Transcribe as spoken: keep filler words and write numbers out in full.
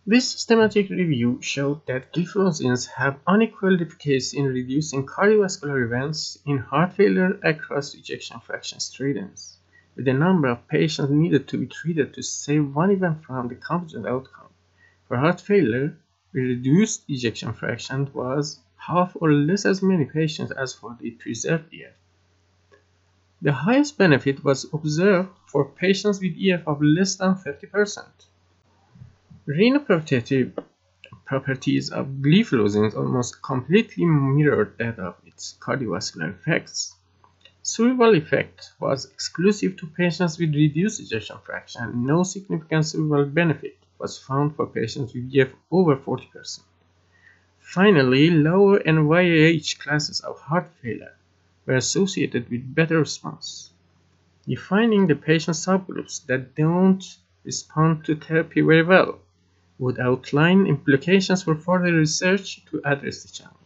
This systematic review showed that gliflozins have unequal efficacy in reducing cardiovascular events in heart failure across ejection fraction students, with the number of patients needed to be treated to save one event from the composite outcome. For heart failure, the reduced ejection fraction was half or less as many patients as for the preserved E F. The highest benefit was observed for patients with E F of less than fifty percent. Renoprotective properties of gliflozin almost completely mirrored that of its cardiovascular effects. Survival effect was exclusive to patients with reduced ejection fraction. No significant survival benefit was found for patients with E F over forty percent. Finally, lower N Y A H classes of heart failure were associated with better response. Defining the patient subgroups that don't respond to therapy very well would outline implications for further research to address the challenge.